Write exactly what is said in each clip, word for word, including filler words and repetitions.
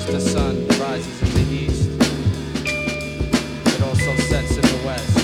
as the sun rises in the east, it also sets in the west.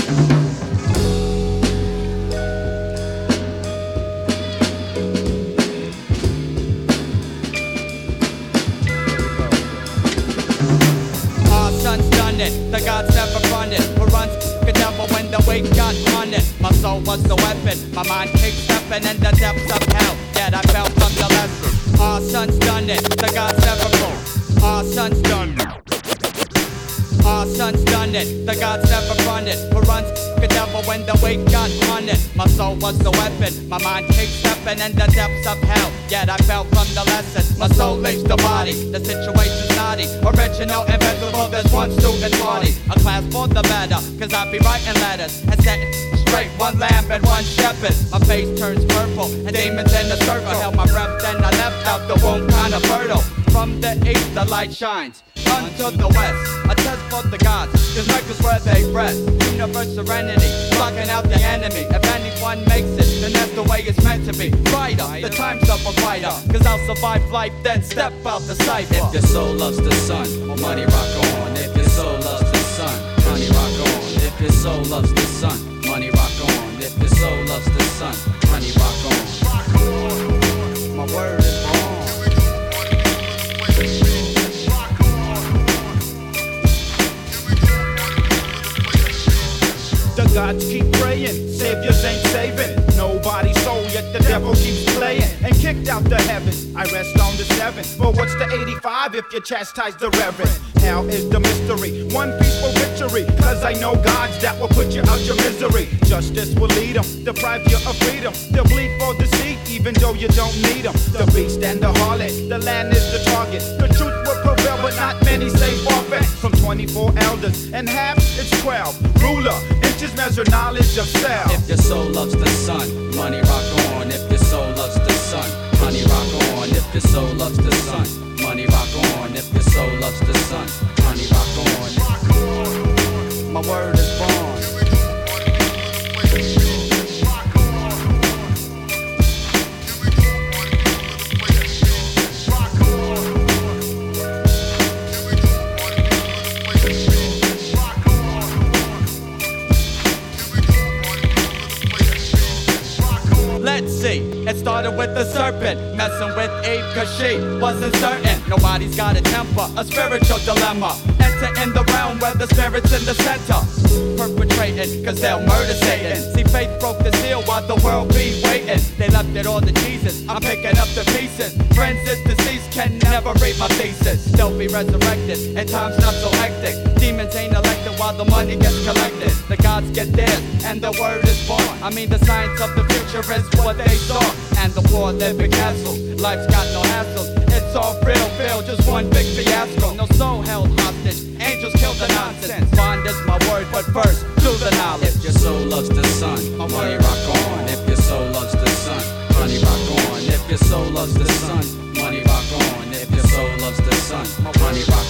Our son's done it, the gods never run it. Who runs could never when the weight got on it. My soul was the weapon, my mind keeps stepping in the depths of hell. Yet I fell from the lesson. Our son's done it, the gods never rule. Our son's done it. Our son's done it, the gods never run it. Who runs could never when the weight got on it. My soul was the weapon, my mind keeps stepping in the depths of hell. Yet I fell from the lesson. My soul leaves the body, the situation's naughty. Original, invincible, there's one student party. A class for the better, cause I be writing letters and setting straight one lamb and one shepherd. My face turns purple and demons in the circle. Held my breath, then I left out the womb kinda fertile. From the east the light shines unto the west. A test for the gods, cause records where they rest. Universe serenity, blocking out the enemy. If anyone makes it, then that's the way it's meant to be. Brighter, the time's of a fighter, cause I'll survive life, then step out the cipher. If your soul loves the sun, money rock on. If your soul loves the sun, money rock on. If your soul loves the sun, money rock on. If your soul loves the sun, money rock on. My word is wrong. The gods keep praying, saviors ain't saving nobody's soul, yet the devil keeps playing and kicked out the heavens. I rest on the seven, but what's the eighty-five if you chastise the reverend? Hell is the mystery, one peaceful victory, cause I know gods that will put you out your misery. Justice will lead them, deprive you of freedom. They'll bleed for the seat, even though you don't need them. The beast and the harlot, the land is the target. The truth will prevail, but not many say forfeit. From twenty-four elders, and half it's twelve. Ruler, inches measure knowledge of self. If your soul loves the sun, money rock on. If your soul loves the sun, money rock on. If your soul loves the sun, money rock on. If your soul loves the sun, money rock on. My word is born. Let's see, it started with the serpent messing with Eve cause she wasn't certain. Nobody's got a temper, a spiritual dilemma. Enter in the realm where the spirit's in the center, perpetrating cause they'll murder Satan. See, faith broke the seal while the world be waiting. They left it all to Jesus, I'm picking up the pieces. Friends is deceased, can never read my thesis. They'll be resurrected, and time's not so hectic. Demons ain't elected while the money gets collected. The gods get theirs, and the word is born. I mean the science of the future is what they saw. And the poor live in castles, life's got no hassles. It's all real, real, just one big fiasco. No soul held hostage, angels kill the nonsense. Bond is my word, but first, do the knowledge. If your soul loves the sun, money rock on. If your soul loves the sun, money rock on. If your soul loves the sun, money rock on. If your soul loves the sun, money rock on.